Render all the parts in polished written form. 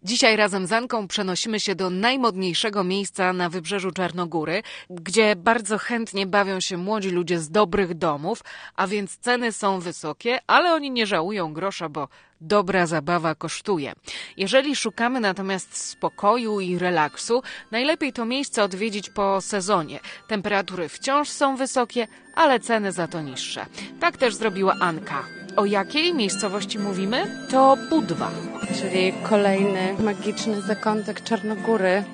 Dzisiaj razem z Anką przenosimy się do najmodniejszego miejsca na wybrzeżu Czarnogóry, gdzie bardzo chętnie bawią się młodzi ludzie z dobrych domów, a więc ceny są wysokie, ale oni nie żałują grosza, bo dobra zabawa kosztuje. Jeżeli szukamy natomiast spokoju i relaksu, najlepiej to miejsce odwiedzić po sezonie. Temperatury wciąż są wysokie, ale ceny za to niższe. Tak też zrobiła Anka. O jakiej miejscowości mówimy? To Budwa. Czyli kolejny magiczny zakątek Czarnogóry.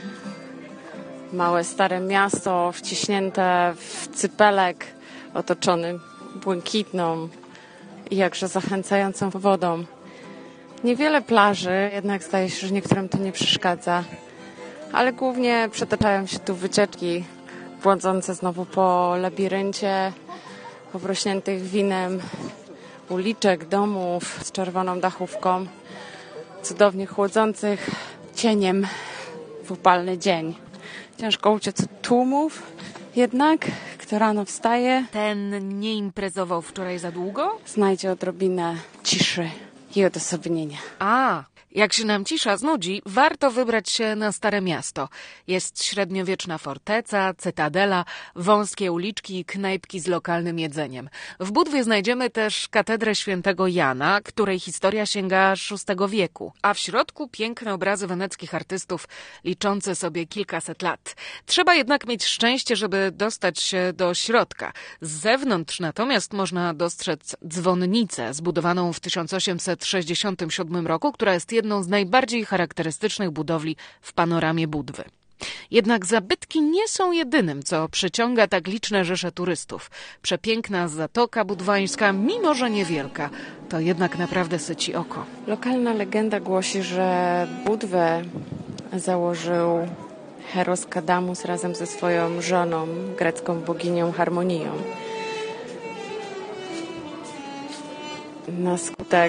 Małe, stare miasto wciśnięte w cypelek, otoczony błękitną i jakże zachęcającą wodą. Niewiele plaży, jednak zdaje się, że niektórym to nie przeszkadza. Ale głównie przetaczają się tu wycieczki błądzące znowu po labiryncie, obrośniętych winem uliczek, domów z czerwoną dachówką, cudownie chłodzących cieniem w upalny dzień. Ciężko uciec od tłumów, jednak kto rano wstaje, Ten nie imprezował wczoraj za długo? znajdzie odrobinę ciszy i odosobnienia. Jak się nam cisza znudzi, warto wybrać się na Stare Miasto. Jest średniowieczna forteca, cytadela, wąskie uliczki i knajpki z lokalnym jedzeniem. W Budwie znajdziemy też katedrę świętego Jana, której historia sięga VI wieku, a w środku piękne obrazy weneckich artystów liczące sobie kilkaset lat. Trzeba jednak mieć szczęście, żeby dostać się do środka. Z zewnątrz natomiast można dostrzec dzwonnicę zbudowaną w 1867 roku, która jest jedną z najbardziej charakterystycznych budowli w panoramie Budwy. Jednak zabytki nie są jedynym, co przyciąga tak liczne rzesze turystów. Przepiękna Zatoka Budwańska, mimo że niewielka, to jednak naprawdę syci oko. Lokalna legenda głosi, że Budwę założył Heros Kadamus razem ze swoją żoną, grecką boginią Harmonią. Na skutek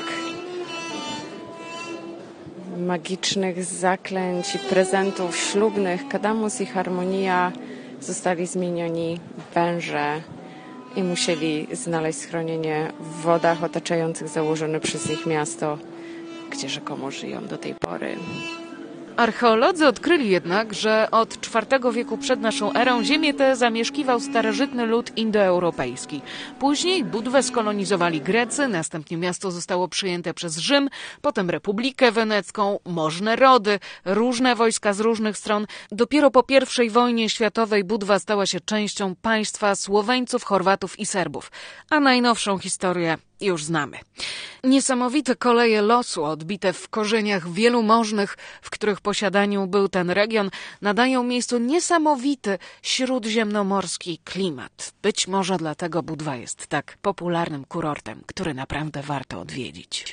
magicznych zaklęć i prezentów ślubnych Kadamus i Harmonia zostali zmienioni w węże i musieli znaleźć schronienie w wodach otaczających założone przez nich miasto, gdzie rzekomo żyją do tej pory. Archeolodzy odkryli jednak, że od IV wieku przed naszą erą ziemię tę zamieszkiwał starożytny lud indoeuropejski. Później Budwę skolonizowali Grecy, następnie miasto zostało przyjęte przez Rzym, potem Republikę Wenecką, możne rody, różne wojska z różnych stron. Dopiero po I wojnie światowej Budwa stała się częścią państwa Słoweńców, Chorwatów i Serbów, a najnowszą historię już znamy. Niesamowite koleje losu, odbite w korzeniach wielu możnych, w których posiadaniu był ten region, nadają miejscu niesamowity śródziemnomorski klimat. Być może dlatego Budwa jest tak popularnym kurortem, który naprawdę warto odwiedzić.